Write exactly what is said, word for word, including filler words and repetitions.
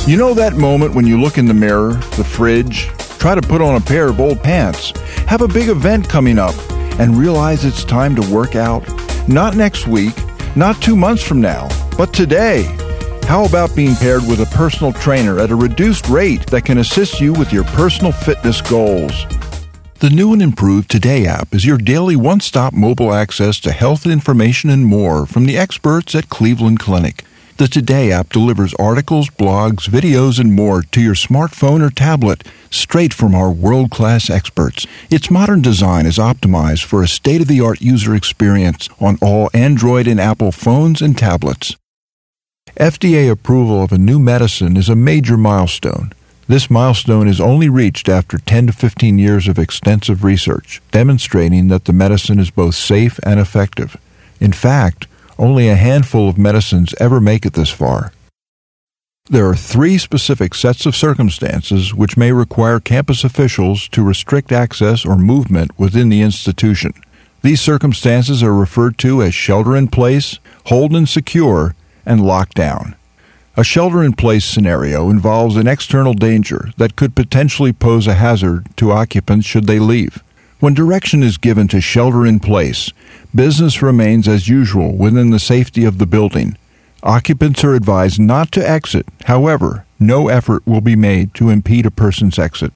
You know that moment when you look in the mirror, the fridge, try to put on a pair of old pants, have a big event coming up, and realize it's time to work out? Not next week, not two months from now, but today. How about being paired with a personal trainer at a reduced rate that can assist you with your personal fitness goals? The new and improved Today app is your daily one-stop mobile access to health information and more from the experts at Cleveland Clinic. The Today app delivers articles, blogs, videos, and more to your smartphone or tablet straight from our world-class experts. Its modern design is optimized for a state-of-the-art user experience on all Android and Apple phones and tablets. F D A approval of a new medicine is a major milestone. This milestone is only reached after ten to fifteen years of extensive research, demonstrating that the medicine is both safe and effective. In fact, only a handful of medicines ever make it this far. There are three specific sets of circumstances which may require campus officials to restrict access or movement within the institution. These circumstances are referred to as shelter-in-place, hold and secure, and lockdown. A shelter-in-place scenario involves an external danger that could potentially pose a hazard to occupants should they leave. When direction is given to shelter in place, business remains as usual within the safety of the building. Occupants are advised not to exit. However, no effort will be made to impede a person's exit.